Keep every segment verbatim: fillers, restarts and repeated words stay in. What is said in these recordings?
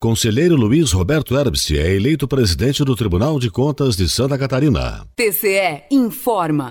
Conselheiro Luiz Roberto Herbst é eleito presidente do Tribunal de Contas de Santa Catarina. T C E informa.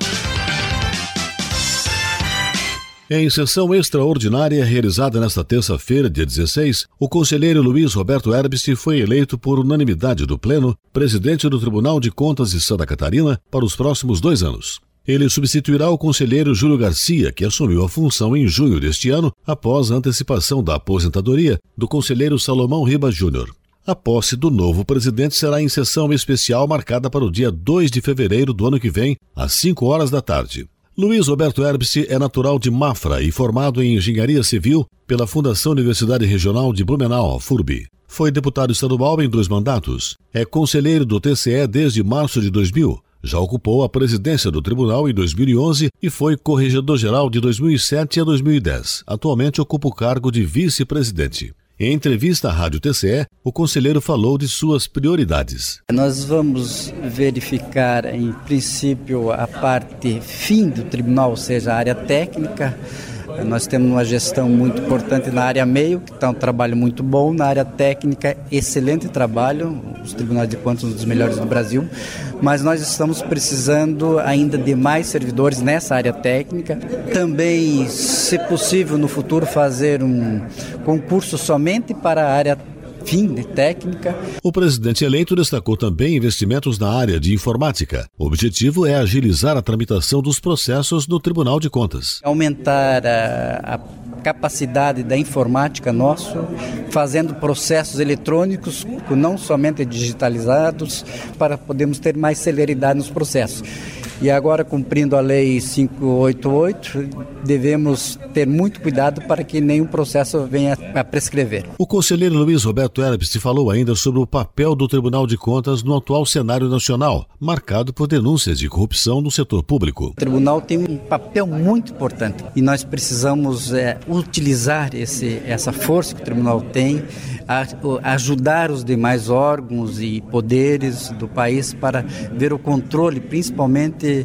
Em sessão extraordinária realizada nesta terça-feira, dia dezesseis, o conselheiro Luiz Roberto Herbst foi eleito por unanimidade do Pleno presidente do Tribunal de Contas de Santa Catarina para os próximos dois anos. Ele substituirá o conselheiro Júlio Garcia, que assumiu a função em junho deste ano, após a antecipação da aposentadoria do conselheiro Salomão Ribas Júnior. A posse do novo presidente será em sessão especial marcada para o dia dois de fevereiro do ano que vem, às cinco horas da tarde. Luiz Roberto Herbst é natural de Mafra e formado em Engenharia Civil pela Fundação Universidade Regional de Blumenau, FURB. Foi deputado estadual em dois mandatos. É conselheiro do T C E desde março de dois mil. Já ocupou a presidência do tribunal em dois mil e onze e foi corregedor-geral de dois mil e sete a dois mil e dez. Atualmente ocupa o cargo de vice-presidente. Em entrevista à Rádio T C E, o conselheiro falou de suas prioridades. Nós vamos verificar, em princípio, a parte fim do tribunal, ou seja, a área técnica. Nós temos uma gestão muito importante na área meio, que está um trabalho muito bom. Na área técnica, excelente trabalho. Os tribunais de contas são um dos melhores do Brasil. Mas nós estamos precisando ainda de mais servidores nessa área técnica. Também, se possível, no futuro, fazer um concurso somente para a área fim de técnica. O presidente eleito destacou também investimentos na área de informática. O objetivo é agilizar a tramitação dos processos no Tribunal de Contas. Aumentar a, a capacidade da informática nosso, fazendo processos eletrônicos, não somente digitalizados, para podermos ter mais celeridade nos processos. E agora, cumprindo a Lei quinhentos e oitenta e oito, devemos ter muito cuidado para que nenhum processo venha a prescrever. O conselheiro Luiz Roberto Herbst falou ainda sobre o papel do Tribunal de Contas no atual cenário nacional, marcado por denúncias de corrupção no setor público. O tribunal tem um papel muito importante e nós precisamos é, utilizar esse, essa força que o tribunal tem, a, a ajudar os demais órgãos e poderes do país para ver o controle, principalmente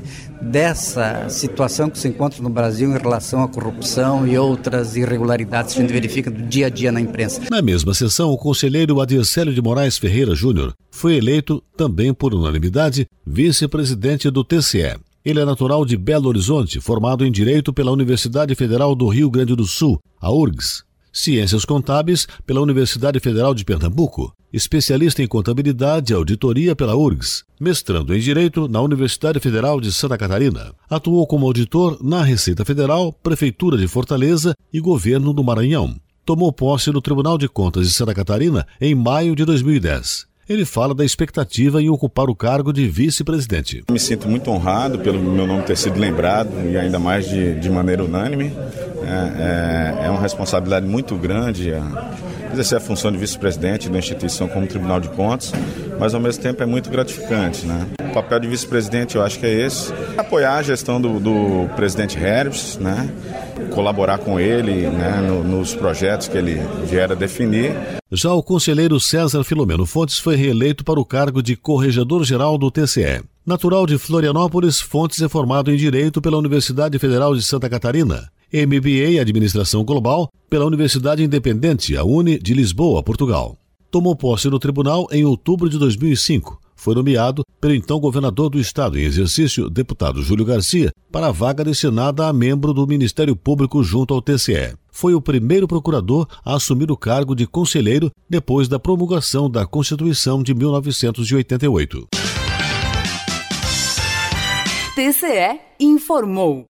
dessa situação que se encontra no Brasil em relação à corrupção e outras irregularidades que a gente verifica do dia a dia na imprensa. Na mesma sessão, o conselheiro Adircélio de Moraes Ferreira Júnior foi eleito, também por unanimidade, vice-presidente do T C E. Ele é natural de Belo Horizonte, formado em Direito pela Universidade Federal do Rio Grande do Sul, a U R G S. Ciências Contábeis pela Universidade Federal de Pernambuco, especialista em Contabilidade e Auditoria pela U R G S, mestrando em Direito na Universidade Federal de Santa Catarina. Atuou como auditor na Receita Federal, Prefeitura de Fortaleza e Governo do Maranhão. Tomou posse no Tribunal de Contas de Santa Catarina em maio de dois mil e dez. Ele fala da expectativa em ocupar o cargo de vice-presidente. Me sinto muito honrado pelo meu nome ter sido lembrado e ainda mais de, de maneira unânime. É, é, é uma responsabilidade muito grande a exercer a função de vice-presidente da instituição como Tribunal de Contas, mas ao mesmo tempo é muito gratificante, né? O papel de vice-presidente eu acho que é esse, apoiar a gestão do, do presidente Herbst, né? Colaborar com ele, né? no, nos projetos que ele vier a definir. Já o conselheiro César Filomeno Fontes foi reeleito para o cargo de corregedor-geral do T C E. Natural de Florianópolis, Fontes é formado em Direito pela Universidade Federal de Santa Catarina, M B A em Administração Global pela Universidade Independente, a Uni de Lisboa, Portugal. Tomou posse no tribunal em outubro de dois mil e cinco. Foi nomeado pelo então governador do estado em exercício, deputado Júlio Garcia, para a vaga destinada a membro do Ministério Público junto ao T C E. Foi o primeiro procurador a assumir o cargo de conselheiro depois da promulgação da Constituição de mil novecentos e oitenta e oito. T C E informou.